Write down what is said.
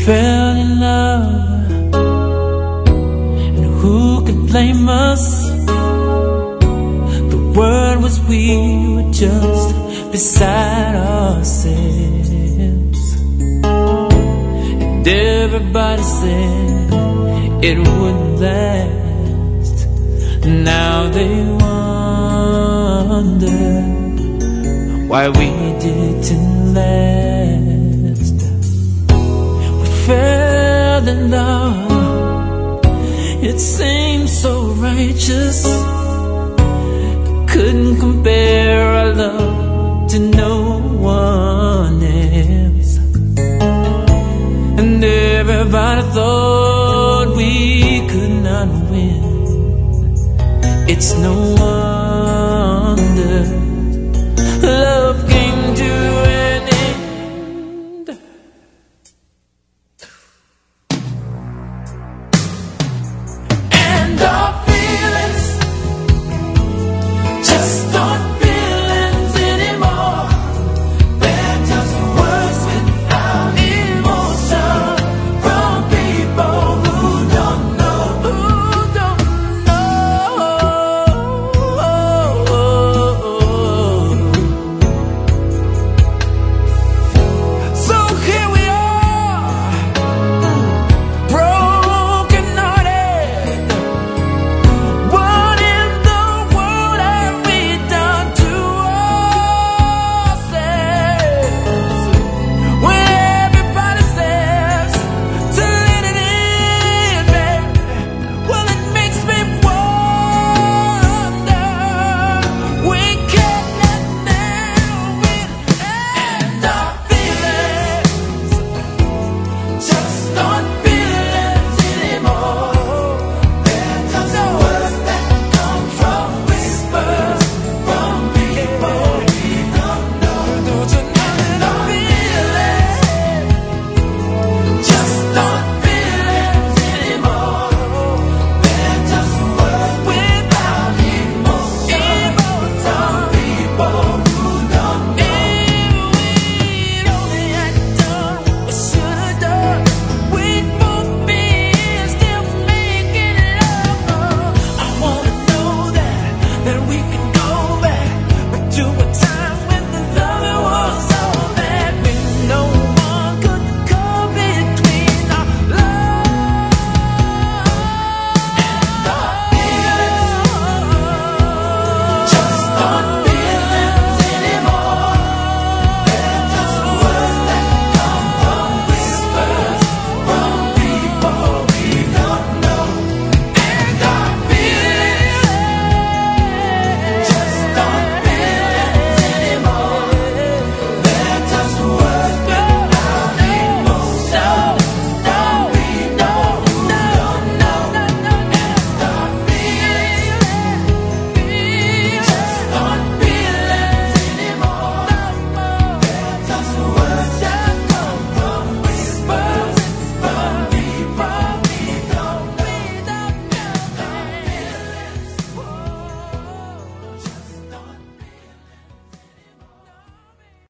fell in love, and who could blame us? The word was we were just beside ourselves, and everybody said it wouldn't last. Now they wonder why we didn't last. We fell in love, it seemed so righteous. Couldn't compare our love to no one else, and everybody thought we could not win. It's no